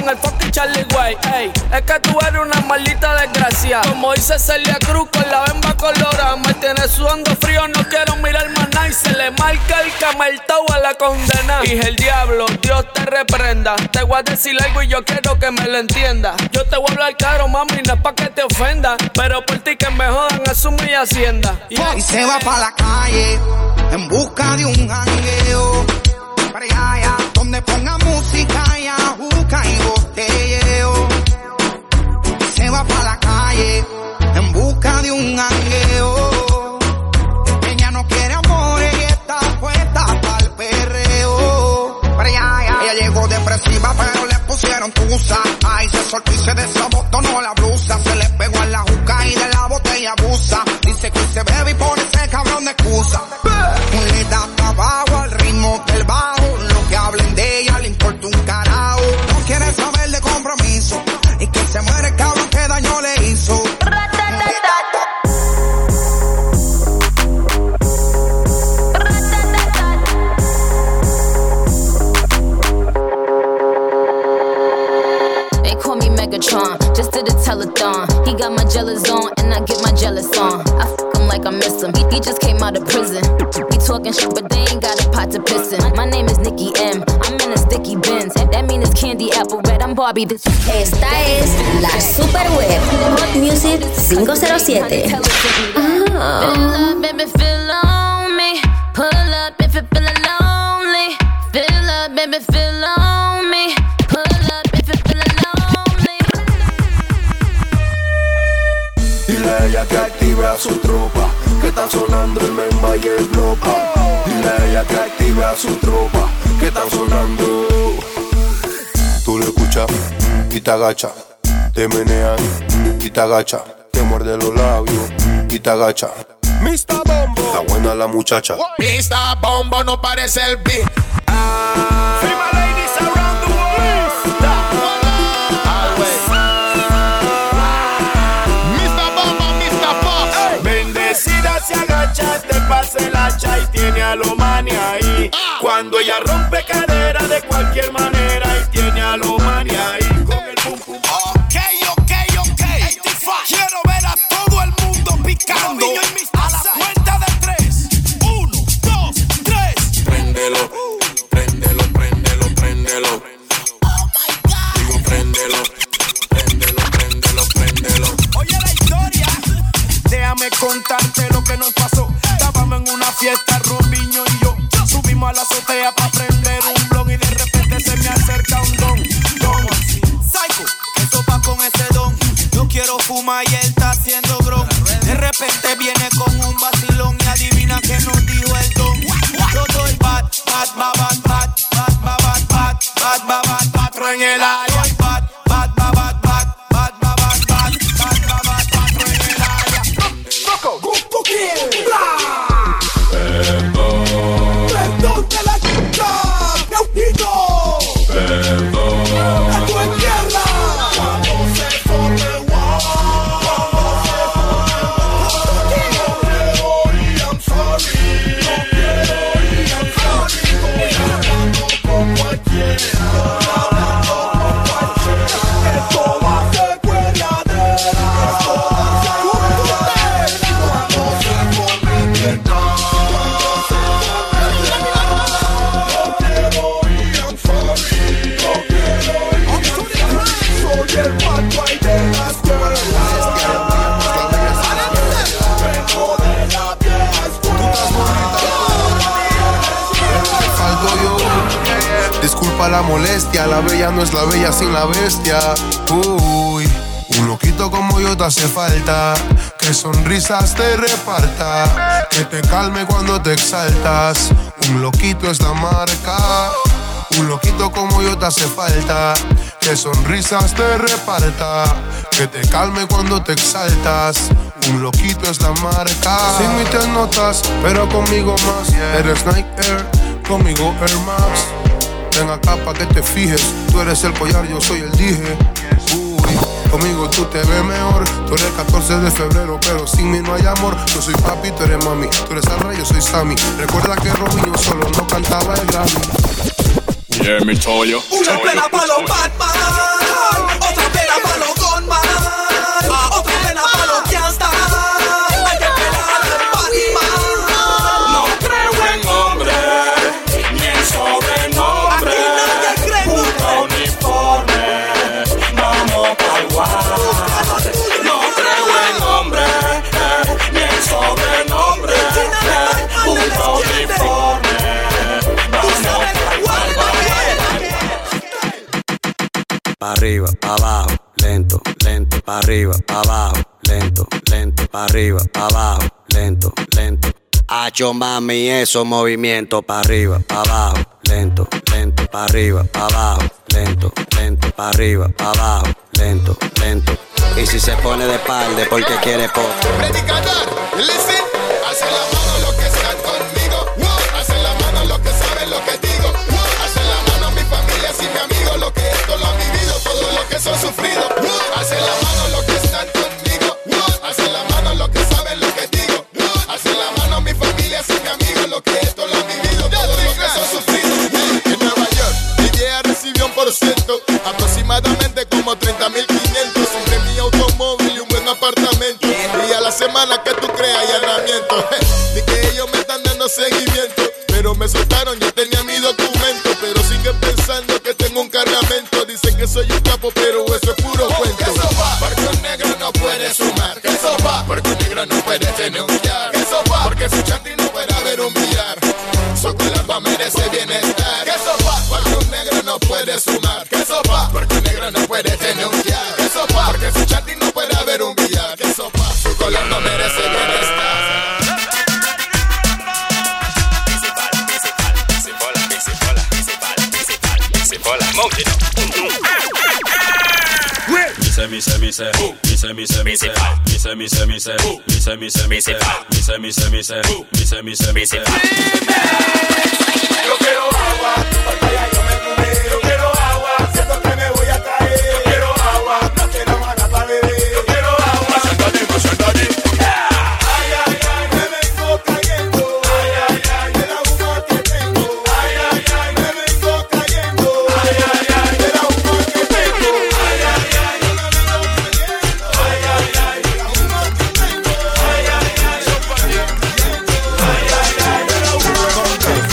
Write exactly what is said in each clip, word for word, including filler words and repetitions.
con el fucking Charlie Way. Ey, es que tú eres una maldita desgracia. Como dice Celia Cruz con la bemba colorada. Me tiene sudando frío, no quiero mirar más nada. Y se le marca el cameltao a la condena. Dije el diablo, Dios te reprenda. Te voy a decir algo y yo quiero que me lo entienda. Yo te voy a hablar claro, mami, no es pa' que te ofenda. Pero por ti que me jodan, asume y hacienda. Yeah. Y se va pa' la calle en busca de un jangueo. Para allá, allá, donde ponga música y ajuca y botelleo. Y se va pa' la calle en busca de un jangueo. Ella no quiere amores y está puesta pa'l perreo. Para allá, allá. Ella llegó depresiva pero le pusieron tusa. Ay, se soltó y se desabotonó la blusa. Se le pegó en la juca y de la botella abusa. Dice que se bebe y pone ese cabrón de excusa. Le da trabajo al ritmo del bajo. Lo que hablen de ella le importa un carajo. No quiere saber de compromiso. Y que se muere el cabrón que daño le hizo. Megatron, just did a telethon. He got my jealous on, and I get my jealous on. I f him like I miss him. He, he just came out of prison. He talking shit, but they ain't got a pot to piss in. My name is Nicki M. I'm in a sticky Benz. That mean it's candy apple red. I'm Barbie. This Esta es la Super Web Hot Music cinco cero siete. Oh. Baby, feel on me. Pull up if you feel lonely. Feel up, baby, feel on me. Dile a ella que active a su tropa, que está sonando el Memba y el Blopa. Dile a ella que active a su tropa, que está sonando. Tú lo escuchas y te agacha, te menean y te agacha, te muerde los labios y te agacha. mister Bombo, está buena la muchacha. mister Bombo no parece el beat. Ah, Female ladies around the world. Stop. Always. mister Bombo, mister Box. Hey. Bendecida se agacha, te pasa el hacha y tiene a lo mani ahí. Ah. Cuando ella rompe cadera de cualquier manera y tiene a lo mani ahí con el pum pum. Ok, ok, ok. Quiero ver a todo el mundo picando. A la cuenta de tres. Uno, dos, tres. Préndelo, préndelo, préndelo, préndelo. Oh my God. Digo, préndelo, préndelo, préndelo, préndelo. Oye la historia. Déjame contarte lo que nos pasó. Estábamos en una fiesta, Robinho y yo. Subimos a la azotea pa' prender un blon y de repente se me acerca un don. Don, Psycho, eso va con ese don. Yo quiero fumar y él está haciendo bron. De repente viene con un vacilón y adivina que nos dijo el don. Yo soy bad, bad, bad, bad, bad, bad, bad, bad, bad, bad, bad, bad, patro en el área. Bad, bad, bad, bad, bad, bad, bad, bad, bad, bad, bad, bad, patro en el área. Coco, Gusto Kill, perdón de la chica, Neutito. Perdón. A tu tierra. Cuando se forme wow. Cuando se forme wow. I'm sorry. No quiero ir, I'm sorry. Estoy hablando con cualquiera. Hablando con cualquiera. Esto va a ser cueradera. Esto va a ser cueradera. Cuando se forme verdad. El bad boy de las girls. Vengo de la vieja escuela. Falto yo. Disculpa la molestia, la bella no es la bella sin la bestia. Uy, un loquito como yo te hace falta. Que sonrisas te reparta. Que te calme cuando te exaltas. Un loquito es la marca. Un loquito como yo te hace falta. Que sonrisas te reparta. Que te calme cuando te exaltas. Un loquito es la marca. Sin mí te notas, pero conmigo más. Eres Nike Air, conmigo Air Max. Ven acá pa' que te fijes. Tú eres el collar, yo soy el dije. Uy, conmigo tú te ves mejor. Tú eres el catorce de febrero, pero sin mí no hay amor. Yo soy papi, tú eres mami. Tú eres Alra, yo soy Sammy. Recuerda que Robinho solo no cantaba el Grammy. Yeah, me told you. Una pena para los Batman. pa' arriba, pa' abajo, lento, lento, pa' arriba, pa' abajo, lento, lento, pa' arriba, pa' abajo, lento, lento. Hacho mami, esos movimientos pa' arriba, pa' abajo, lento, lento, pa' arriba, pa' abajo, lento, lento, pa' arriba, pa' abajo, lento, lento. Y si se pone de espalda porque quiere poco. Predicador, listen. Hace la mano lo que están conmigo. Hace la mano lo que saben lo que digo. Hace la mano mi familia y mi amigo. Lo que esto lo han vivido, todo lo que son sufrido. Hace la mano lo que están conmigo. Hace la mano lo que saben lo que digo. Hace la mano mi familia y mi amigo. Lo que esto lo han vivido, todo lo que son sufrido. En Nueva York, mi vieja recibió un por ciento, aproximadamente como treinta mil quinientos. Entre mi automóvil y un buen apartamento. Y a la semana que tú creas allanamiento. Ni que ellos me están dando seguimiento. Pero me soltaron, yo tenía mi documento. Pero siguen pensando que tengo un cargamento. Dicen que soy un capo, pero eso es puro cuento. Porque un negro no puede sumar. Porque un negro no puede tener un yar. Porque su chanti no puede haber un billar. Su cuerpo merece bienestar. Porque un negro no puede sumar. Porque un negro no puede tener un yar. Porque su chanti no puede haber un billar. Su color no merece bienestar. Me say, me say, me say, me say, me say, me say, me say, me say, me say, me say, me say, me say, me say, me say, me say, me say, me say, me say. Yo quiero agua, porque ya yo me mudé. Yo quiero agua, siento que me voy a caer. Yo quiero agua, no quiero más nada para beber. Yo quiero agua, sentadito, sentadito. Ay, ay, ay, me vengo cayendo. Ay, ay, ay, de la humor que tengo. Ay, ay, ay, me vengo cayendo. Ay, ay, ay, de la humor que tengo. Ay, ay, ay, yo me vengo cayendo. Ay, ay, ay, de la humor que tengo. Ay, ay, ay, yo cayendo. Ay, ay, ay, de la humor que tengo.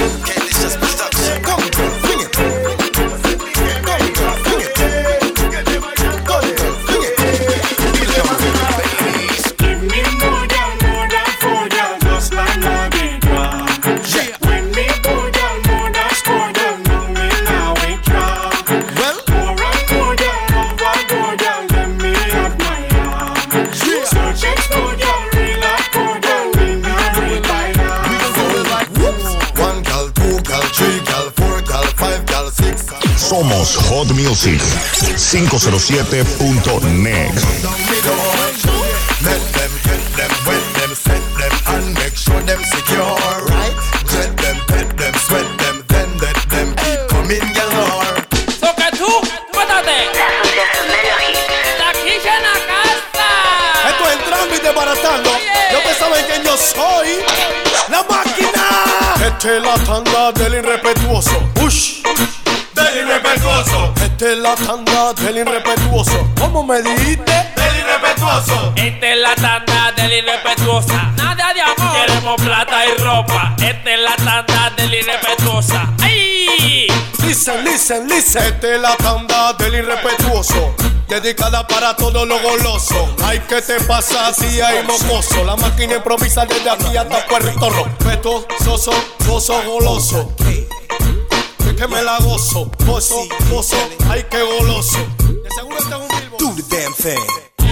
Somos Hot Music cinco cero siete punto net. Let them get them, wet them, set them, and make sure them secure, right? Let them, pet them, sweat them, then let them keep coming galore. So que tú, mátate. La quilla en la casa. Esto es entrando y desbaratando. Yo pensaba en que yo soy la máquina. Esta es la tanda del irrespetuoso. Ush. Del irrespetuoso. Esta es la tanda del irrespetuoso. ¿Cómo me dijiste? Del irrespetuoso. Esta es la tanda del irrespetuosa. Nada de amor. Queremos plata y ropa. Esta es la tanda del irrespetuosa. ¡Ay! Listen, listen, listen. Esta es la tanda del irrespetuoso. Dedicada para todo lo goloso. Ay, ¿qué te pasa así, ay, mocoso? La máquina improvisa desde aquí hasta Puerto Rico. Peto, soso, gozo, goloso. Que me la gozo, gozo, gozo, ay que goloso. De seguro este es un bilbo. Do the damn thing.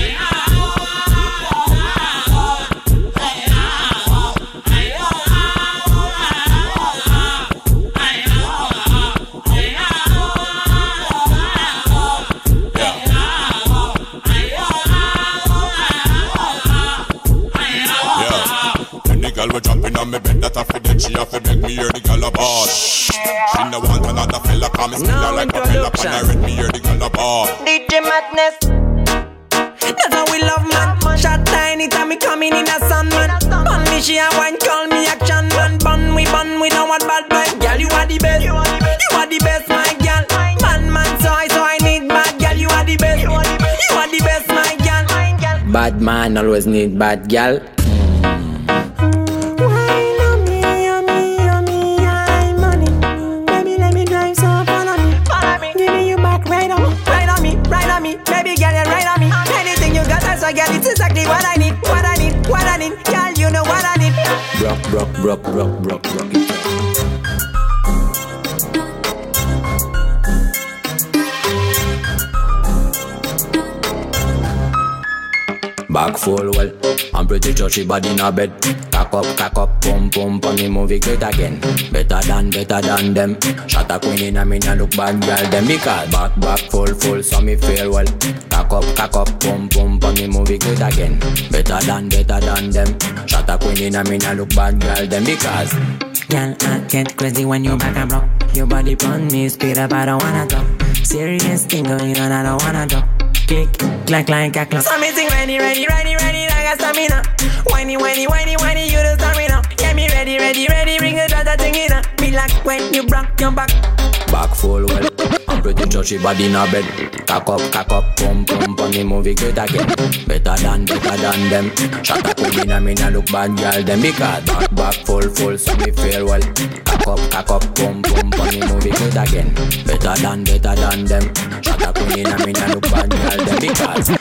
Girl, we jumping on me bed, that a fi dead. She a fi beg me hear the girl a ball. She no want another fella, come and still like a fella. Can I read me hear the girl a ball? D J Madness. That's how we love man. Shot tiny time me coming in a sun man. Bun me she a wine, call me action man. Bun we bun we don't want bad boy. Girl you are the best, you are the best my girl. Man man so I so I need bad girl. You are the best, you are the best my girl. Bad man always need bad girl. Baby girl, you're right on me. Anything you got, that's a girl. It's exactly what I need. What I need, what I need. Girl, you know what I need. Rock, rock, rock, rock, rock, rock it. back full well. I'm pretty sure she body in a bed. Cock up, cock up, pump, pump, on the movie great again. Better than, better than them. Shot a queen in a me, nah look bad girl them. Because back, back full, full, so me feel well. Cock up, cock up, pump, pump, on the movie great again. Better than, better than them. Shot a queen in a me, nah look bad girl them. Because girl, I get crazy when you back and rock. Your body pon me, speed up, I don't wanna talk. Serious thing going on, I don't wanna drop. Click, clack, like a clock. So me sing ready, ready, ready, ready, like a stamina. Whiny, whiny, whiny, whiny, you the stamina. Yeah, me ready, ready, ready, bring it out that thing in her. Me like when you rock your back. Back full well. I'm pretty sure she body in a bed. Cock up, cock up, pump, pump, on the movie great again. Better than, better than them. Shot a queen in a me, nah look bad girl them. Because back, back full, full, so me feel well. Cock up, cock up, pump, pump, on the movie great again. Better than, better than them. Shot a queen in a me, nah look bad girl them. Because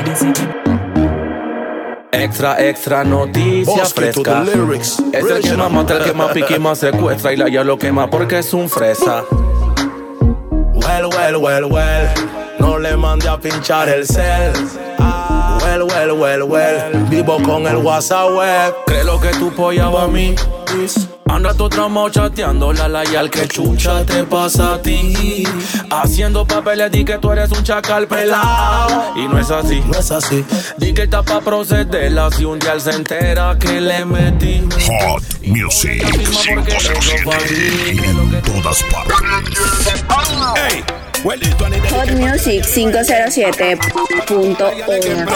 extra, extra noticia fresca. Es el que más mata, el que más pique y más secuestra. Y la ya lo quema porque es un fresa. Well, well, well, well. No le mande a pinchar el cel. Well, well, well, well. Vivo con el WhatsApp web. Cree lo que tú pollaba a mí. Anda tu tramo chateando la la y al que chucha te pasa a ti. Haciendo papeles di que tú eres un chacal pelado. Y no es así, no es así. Di que está pa' procederla si un día él se entera que le metí. Hot Music cinco cero siete en todas partes. Hey. Hot Music cinco cero siete punto org.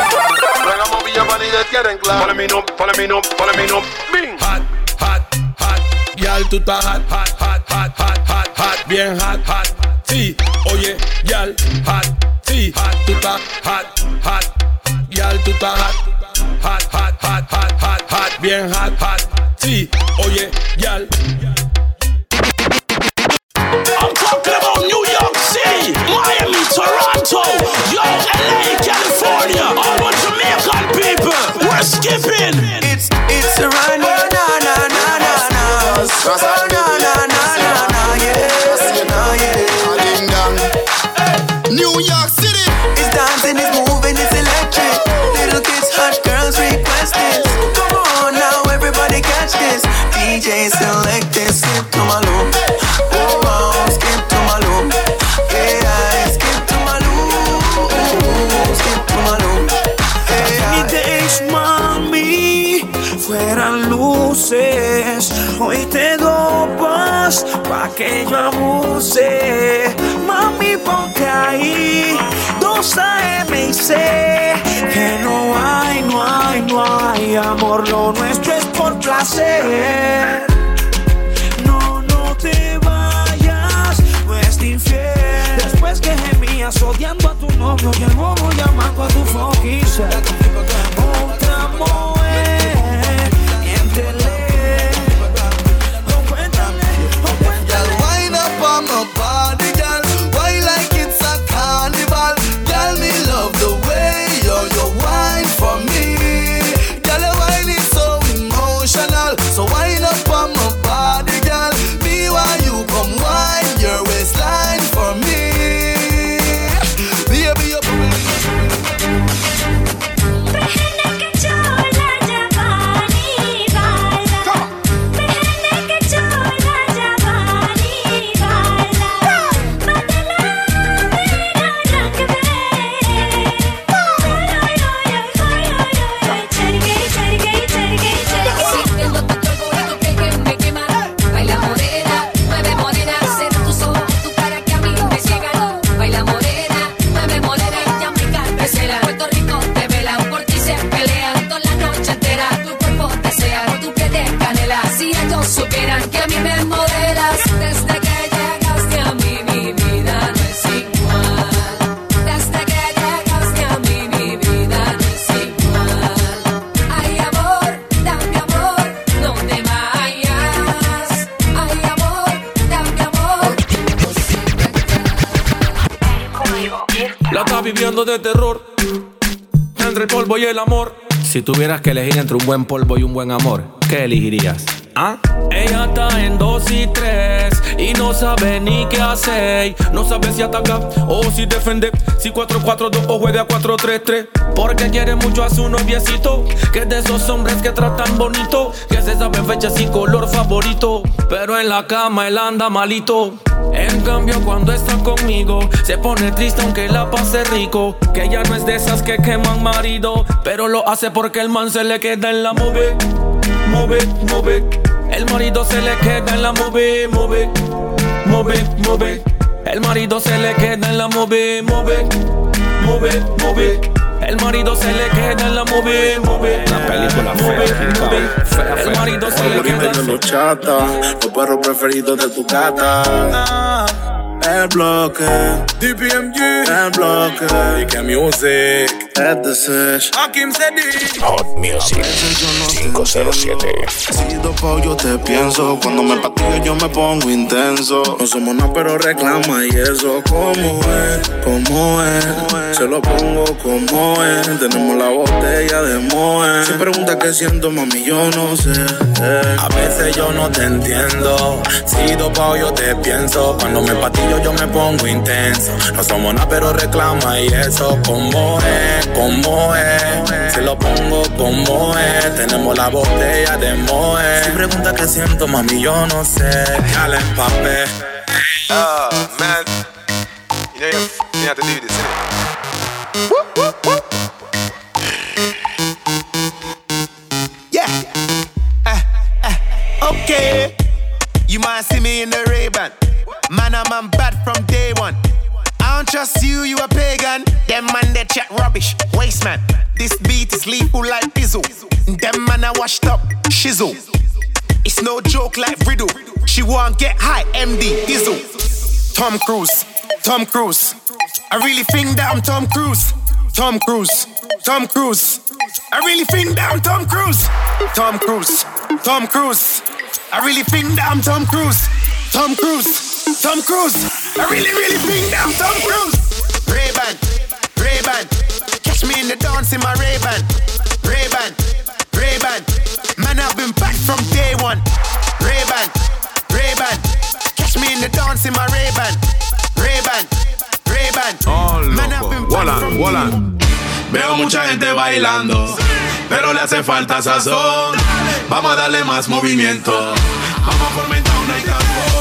Follow me no, follow me no, follow me no. Bing. Hot, hot, hot. Yal, tú estás hot, hot, hot, hot, hot, hot, hot. Bien hot, hot. Sí, oye, yal, hot. Sí, hot, tú estás hot, hot. Yal, tú estás hot, hot, hot, hot, hot, hot, hot. Bien hot, hot. Sí, oye, yal. I'm talking about New York City, Miami, Toronto, yo, L A, California, all our Jamaican people, we're skipping. It's it's a run, na na na na na na, na na na na na, yeah, na yeah. New York City, it's dancing, it's moving, it's electric. Little kids, hot girls request this. Come on now, everybody catch this. D J select this, skip to my loop. Fueran luces, hoy te dopas pa' que yo abuse. Mami, ponte ahí, dos A M y sé que no hay, no hay, no hay amor, lo nuestro es por placer. No, no te vayas, no es infiel. Después que gemías odiando a tu novio, llegó llamando a tu fucking self. Otra mujer. So wind up on my body, girl. Me while you come wind your waistline for me. Baby, you supieran que a mí me modelas. Desde que llegaste a mí mi vida no es igual. Desde que llegaste a mí mi vida no es igual. Ay amor, dame amor, no te vayas. Ay amor, dame amor. La estás viviendo de terror entre el polvo y el amor. Si tuvieras que elegir entre un buen polvo y un buen amor, ¿qué elegirías? ¿Ah? Ella está en dos y tres y no sabe ni qué hacer. No sabe si ataca o si defender. Si cuatro cuatro dos o juega cuatro tres tres. Porque quiere mucho a su noviecito, que es de esos hombres que tratan bonito, que se saben fechas y color favorito, pero en la cama él anda malito. En cambio cuando está conmigo se pone triste aunque la pase rico. Que ella no es de esas que queman marido, pero lo hace porque el man se le queda en la movie. Move, move. El marido se le queda en la movie. Move, move, move. El marido se le queda en la movie. Move, move, move. El marido se le queda en la movie, movie. La película fea, el marido se le queda en los chatas, los perros preferidos de tu gata. El bloque, D P M G, el bloque, y que music, es the sesh. Hakim Sedi, Hot Music cinco cero siete. Si dopo yo te pienso, cuando me patillo yo me pongo intenso. No somos nada pero reclama y eso. ¿Cómo es? ¿Cómo es? Se lo pongo como es. Tenemos la botella de Moe. Si preguntas qué siento, mami, yo no sé. eh. A veces yo no te entiendo. Si dopo yo te pienso, cuando me patillo yo me pongo intenso. No somos nada pero reclama y eso. ¿Cómo es? ¿Cómo es? Se lo pongo como es. Tenemos la botella de Moe. Si pregunta qué siento, mami, yo no sé. Ya la empapé. Ah, man. You know you, you have to do this, innit? Woo, woo, woo. Yeah. Uh, uh, okay. You might see me in the Ray-Ban. Man, I'm, I'm bad from day one. I don't trust you, you a pagan. Them man, they chat rubbish. Waste man. This beat is lethal like Bizzle. Them man, I washed up. Shizzle. It's no joke like Riddle. She won't get high, M D, Dizzle. Tom Cruise, Tom Cruise. I really think that I'm Tom Cruise. Tom Cruise, Tom Cruise. I really think that I'm Tom Cruise. Tom Cruise, Tom Cruise. I really think that I'm Tom Cruise. Tom Cruise, Tom Cruise. I really, really think that I'm Tom Cruise. Ray-Ban, Ray-Ban. Catch me in the dance in my Ray-Ban. Ray-Ban, Ray-Ban. Man, I've been back from day one. Ray-Ban, Ray-Ban. Catch me in the dance in my Ray-Ban. Ray-Ban, Ray-Ban. Oh, Man, I've been back Volan, from volan. Veo mucha gente bailando, pero le hace falta sazón. Vamos a darle más movimiento. Vamos a fomentar una y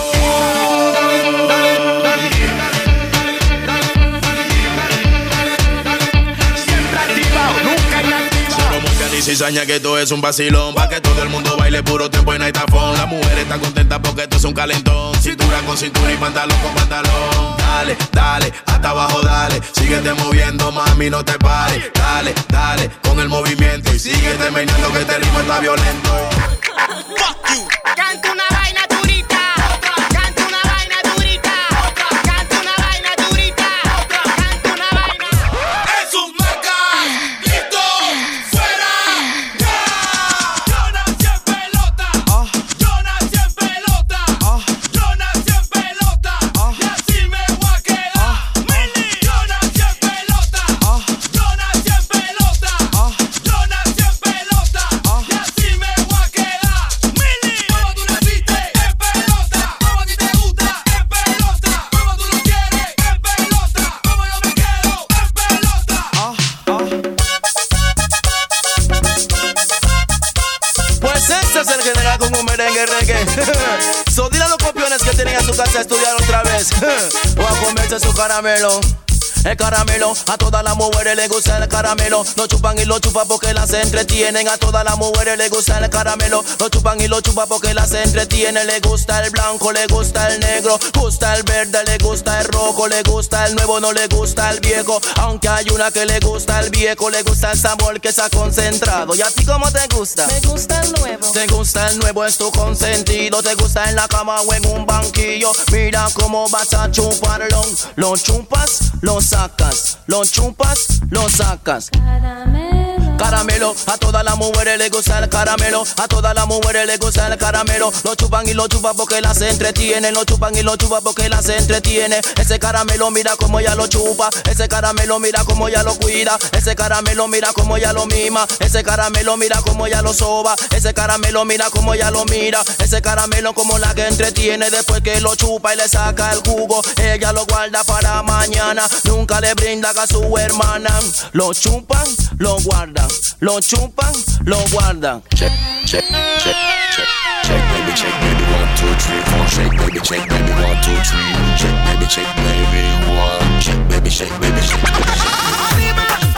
y cizaña que esto es un vacilón. Pa' que todo el mundo baile puro tiempo en Naitafón. La mujer está contenta porque esto es un calentón. Cintura con cintura y pantalón con pantalón. Dale, dale, hasta abajo dale. Síguete moviendo, mami, no te pares. Dale, dale, con el movimiento. Y síguete meneando que este ritmo está violento. Fuck you. Canta una vaina durita. Canta una vaina durita. Canta una vaina durita. Canta una vaina. En sus marcas, listo, fuera, ya. Yo nací en pelota. Yo nací en pelota. Yo nací en pelota. Y así me voy a quedar. Yo nací en pelota. Yo nací en pelota. Yo nací en pelota. Y así me voy a quedar. Como tú naciste en pelota. Como a ti te gusta en pelota. Como tú lo quieres en pelota. Como yo me quedo en pelota. Pues este es el general con un merengue reggae. So dile a los copiones que tienen en su casa a estudiar otra vez. O a comerse su caramelo. El caramelo, a todas las mujeres les gusta el caramelo. Lo chupan y lo chupan porque las entretienen. A todas las mujeres les gusta el caramelo. Lo chupan y lo chupan porque las entretienen. Le gusta el blanco, le gusta el negro. Gusta el verde, le gusta el rojo. Le gusta el nuevo, no le gusta el viejo. Aunque hay una que le gusta el viejo. Le gusta el sabor que se ha concentrado. ¿Y a ti cómo te gusta? Me gusta el nuevo. Te gusta el nuevo, es tu consentido. Te gusta en la cama o en un banquillo. Mira cómo vas a chuparlo. Lo chupas, lo sacas. Lo chupas, lo sacas. Caramelo. caramelo. A todas las mujeres les gusta el caramelo. A todas las mujeres les gusta el caramelo. Lo chupan y lo chupan porque las se entretienen. Lo chupan y lo chupan porque las se entretiene. Ese caramelo mira como ella lo chupa. Ese caramelo mira como ella lo cuida. Ese caramelo mira como ella lo mima. Ese caramelo mira como ella lo soba. Ese caramelo mira como ella lo mira. Ese caramelo como la que entretiene. Después que lo chupa y le saca el jugo, ella lo guarda para mañana. Nunca le brinda a su hermana. Lo chupan, lo guardan. Lo chupan, lo guardan. Check, check, check, check, check, baby, check, baby, one, two, three, four. Shake, baby, check, baby, one, two, three. Check, baby, check, baby, one. Check, baby, shake, baby, shake, baby, shake.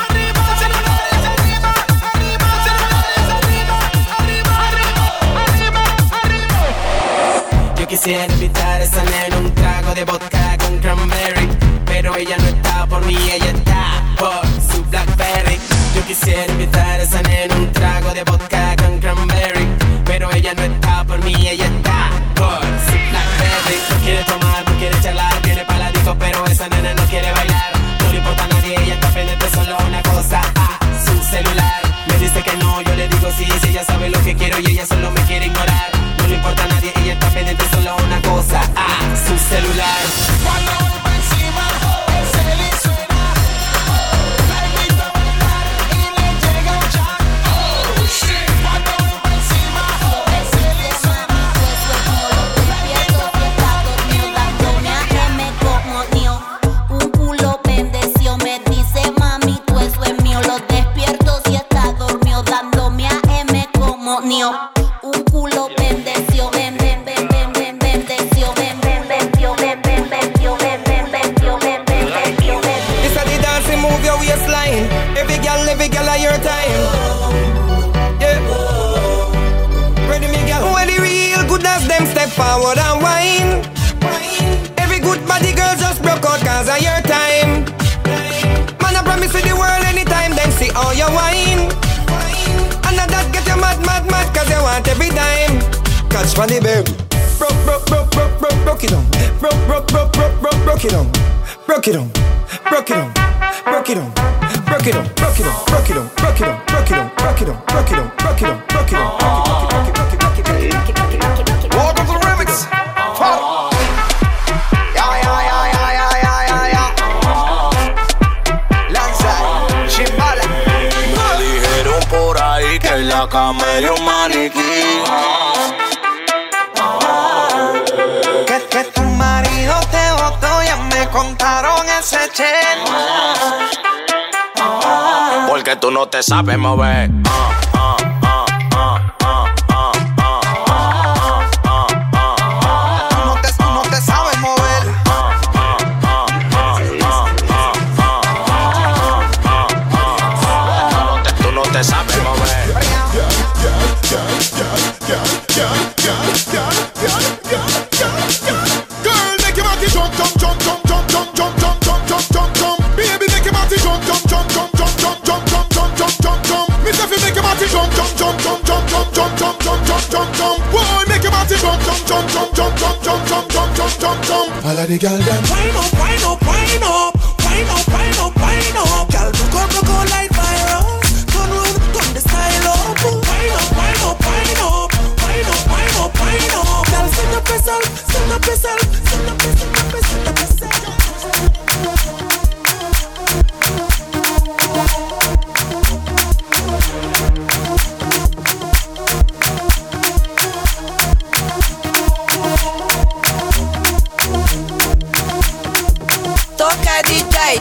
Yo quisiera invitar a esa nena un trago de vodka con cranberry, pero ella no está por mí, ella está por su Blackberry. Yo quisiera invitar a esa nena un trago de vodka con cranberry, pero ella no está por mí, ella está por su Blackberry. No quiere tomar, no quiere charlar, viene para la disco, pero esa nena no quiere bailar. No le importa a nadie, ella está pendiente solo una cosa, a su celular. Me dice que no, yo le digo sí, si ella sabe lo que quiero y ella solo me quiere ignorar. No le importa a nadie, ella está pendiente solo una cosa, a su celular. Cuando vuelva encima, el celi suena. La invito a bailar y le llega el chat. Oh, shit. Cuando vuelva encima, el celi suena. Un culo bendeció, me dice mami, tú eso es mío. Lo despierto si está dormido, dándome a M como nio. Un culo bendeció, ven, ven, ven, ven, ven, bendeció, ven, ven, bendeció, ven, ven, bendeció, ven, ven, bendeció, ven, ven, bendeció, ven. This a the dancing, move your waistline. Every girl, every girl at your time. Yeah. Ready, me girl. When the real good as them step forward and whine. Every good body girl just broke out cause of your time. Man, I promise you the world anytime, then see all your wine. And that get you mad, mad, mad cause you want every dime. Catch money, baby. Broke, broke, broke, broke, broke, broke it down. Broke, broke, broke, broke, broke, broke it down. Broke it down, broke it down, broke it down, broke it down, broke it down, broke it down, broke it down, broke it down, broke it down, broke it down, broke it down, broke it down, broke it down, broke it down, broke it down, broke it down. Welcome to the remix. Yeah, yeah, yeah, yeah, yeah, yeah, yeah, yeah. Lanza, chimbala. Me dijeron por ahí que en la cama hay un maniquí. Que, que tu marido te botó, ya me contaron ese chen. Porque tú no te sabes mover. Tú no te, tú no te sabes mover. Tú no te sabes mover. Girl, make your body jump, jump, jump, jump, jump, jump, jump, jump, jump, jump, jump, jump. Baby, make your body jump, jump, jump, jump, jump, jump, jump, jump, jump, jump, jump, jump. Miss if you make your body jump, jump, jump, jump, jump, jump, jump, jump, jump, jump, jump, jump. Boy, make your body jump, jump, jump, jump, jump, jump, jump, jump, jump, jump, jump, jump. All of the girl them. Wind up, wind up, wind up, wind up, wind up, wind up. Girl, broke out, broke out like virus. Turn round, turn the style up. Wind up, wind up, wind up, wind up, wind up, wind up. Girl, send up yourself, send up yourself, send up yourself, send up yourself. Toca D J,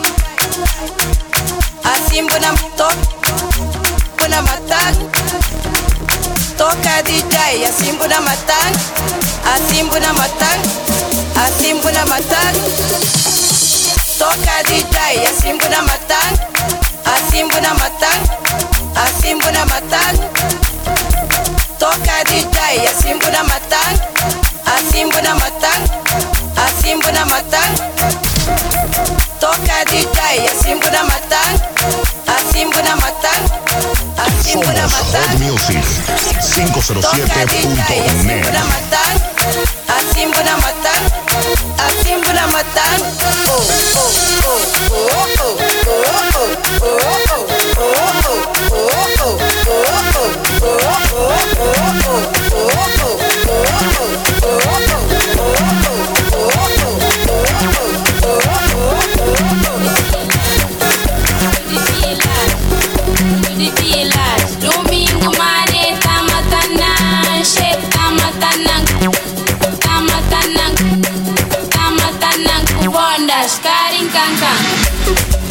así buena toca, buena matan. Toca D J, así buena matan, así buena matan, así buena matan. Toca D J, así buena matan, así buena matan, así buena matan. Toca D J, así buena matan, así buena matan, así buena matan. Toca D J, así buena matan, así buena matan, así buena matan. Hot Music cinco cero siete punto net. Así buena matan, así buena matan. Oh oh oh oh oh oh oh oh oh oh oh.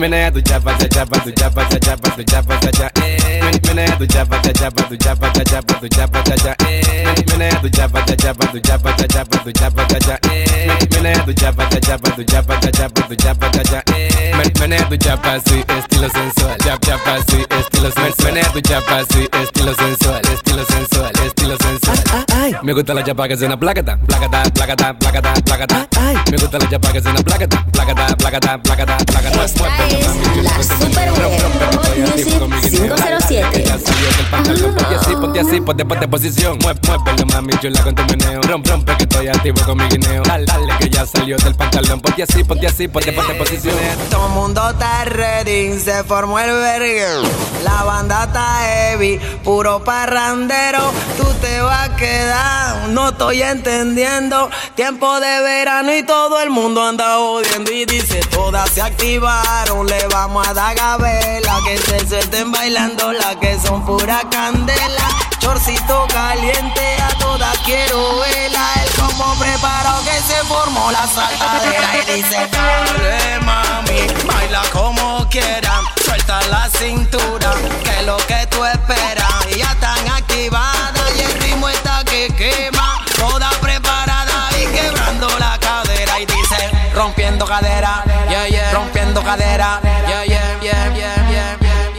Menea tu chapa, cha chapa, tu chapa, cha chapa, tu chapa, cha cha. Menea tu chapa, cha chapa, tu chapa, cha chapa, tu chapa, cha cha. Menea tu chapa, cha chapa, tu chapa, cha chapa, tu chapa, cha cha. Menea tu chapa, cha chapa, tu chapa, cha chapa, tu chapa, cha cha. Menea tu chapa, sí, estilo sensual. Chap chapa, sí, estilo sensual. Menea tu chapa, sí, estilo sensual, estilo sensual, estilo sensual. Me gusta la chapa que suena placata, placata, placata, placata, placata. Me gusta la chapa que suena placata, placata, placata, placata, placata. Esta es la Super Hot Music cinco cero siete. Ponte así, ponte así, ponte, ponte posición. Muévelo, mami, chula con tu meneo. Rompe, rompe que estoy activo con mi guineo. Dale, dale que ya salió del pantalón. Ponte así, ponte así, ponte, ponte posición. Todo el mundo está ready, se formó el vergue. La banda está heavy, puro parrandero. Tú te vas a quedar, no estoy entendiendo. Tiempo de verano y todo el mundo anda jodiendo. Y dice, todas se activaron, le vamos a dar gabela. Que se suelten bailando, las que son pura candela. Chorcito caliente, a todas quiero verla. El como preparado que se formó la saltadera. Y dice, dale mami, baila como quieras. Suelta la cintura, que es lo que tú esperas. Y ya están activadas y el ritmo está que quema. Todas preparadas y quebrando la cadera. Y dice, rompiendo cadera, yeah, yeah. Rompiendo cadera, yeah, yeah, yeah, yeah, yeah,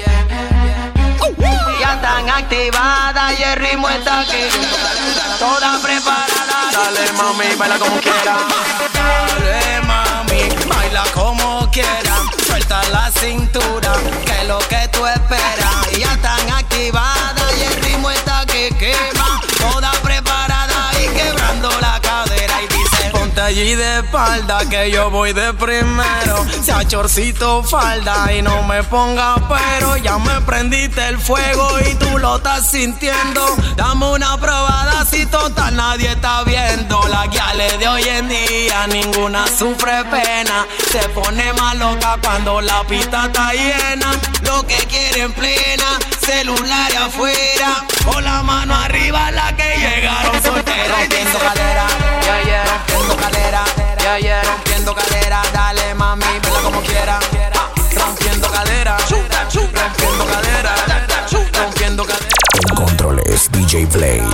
yeah, yeah. Ya están activadas y el ritmo está aquí. Todas preparadas. Dale mami, baila como quiera. Dale mami, baila como quiera. Suelta la cintura, que es lo que tú esperas. Y ya están activadas y el ritmo está que quema. Todas preparadas y quebrando la cadera. Y dice, ponte allí de espalda que yo voy de primero. Sea chorcito falda y no me ponga pero. Ya me prendiste el fuego y tú lo estás sintiendo. Dame una probada si total nadie está viendo. Las guiales de hoy en día ninguna sufre pena. Se pone más loca cuando la pista está llena. Lo que quieren plena, celular afuera. Con la mano arriba la que llegaron solteras. Rompiendo cadera, yeah, yeah. Rompiendo cadera, yeah, yeah. Rompiendo cadera, dale mami, vela como quiera. Rompiendo cadera, rompiendo cadera, rompiendo cadera. En controles, D J Play.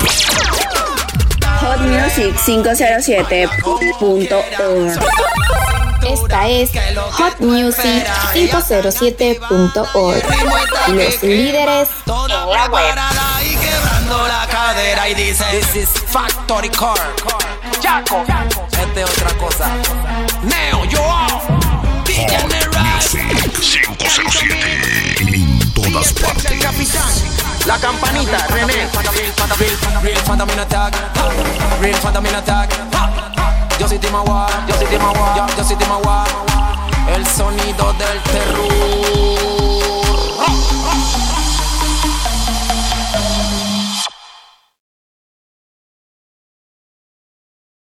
Hot Music cinco cero siete punto org. Esta es Hot Music cinco cero siete punto org. Los líderes en la web. Y quebrando la cadera y dice, this is Factory Car. Chaco, esta es otra cosa. Neo, yo Hot Music cinco cero siete. En todas partes. La campanita, René. Real Fantamina Tag. Real Fantamina Tag. Yo soy Timawa, yo soy Timawa, yo, yo soy Timawa. El sonido del terror.